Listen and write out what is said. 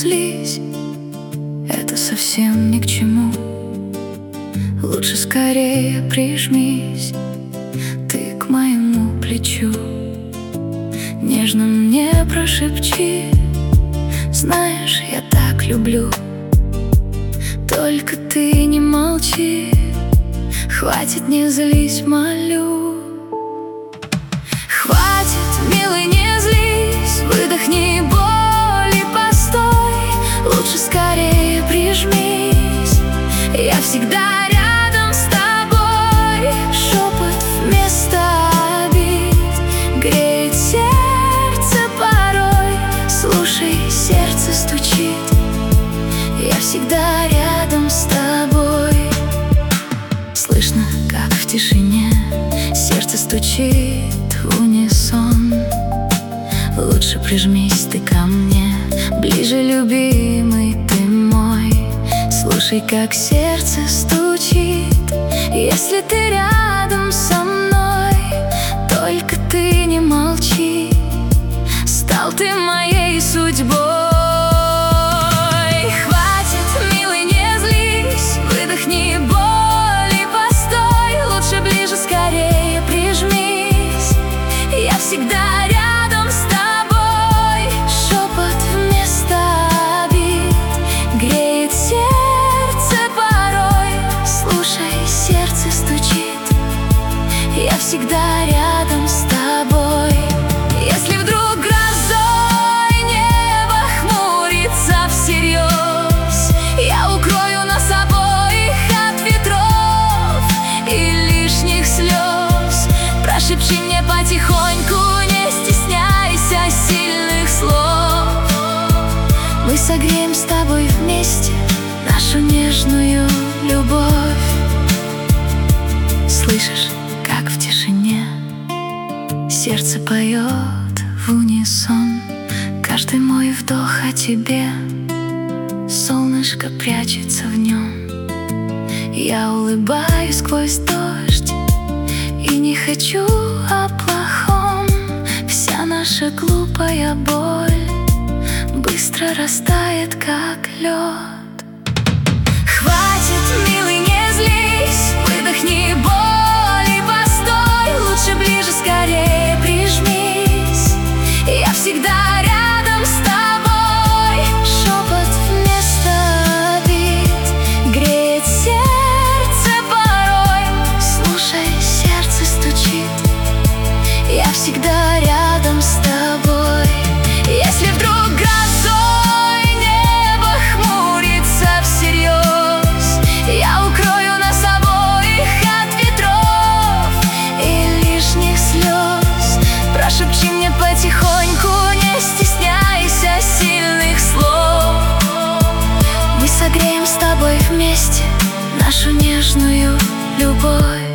злись, это совсем ни к чему. Лучше скорее прижмись ты к моему плечу. Нежно мне прошепчи: знаешь, я так люблю. Только ты не молчи, хватит, не злись, молю. Хватит, милый, не злись, выдохни боль и постой. Лучше скорее прижмись, я всегда рядом с тобой. Шепот вместо обид греет сердце порой. Слушай, сердце стучит, я всегда рядом с тобой. Слышно, как в тишине сердце стучит в унисон. Лучше прижмись ты ко мне, ближе, любимый ты мой. Слушай, как сердце стучит, если ты рядом со мной. Только ты не молчи, стал ты моей судьбой. Хватит, милый, не злись, выдохни боль и постой. Лучше ближе, скорее прижмись, я всегда рядом с тобой. Шепот вместо обид греет сердце порой. Слушай, сердце стучит, я всегда рядом с тобой. Если вдруг грозой небо хмурится всерьез, я укрою нас обоих от ветров и лишних слез. Прошепчи мне потихоньку, не стесняйся сильных слов. Мы согреем с тобой вместе нашу нежную любовь. Слышишь, как в тишине сердце поет в унисон. Каждый мой вдох о тебе, солнышко прячется в нем. Я улыбаюсь сквозь дождь и не хочу о плохом. Вся наша глупая боль быстро растает, как лед. Хватит, милый, не злись, выдохни боль и постой. Лучше ближе, скорее прижмись, я всегда рядом с тобой. Шепот вместо обид греет сердце порой. Слушай, сердце стучит, я всегда рядом с тобой. Если вдруг грозой небо хмурится всерьез, я укрою нас обоих от ветров и лишних слез. Прошепчи мне потихоньку, не стесняйся сильных слов. Мы согреем с тобой вместе нашу нежную любовь.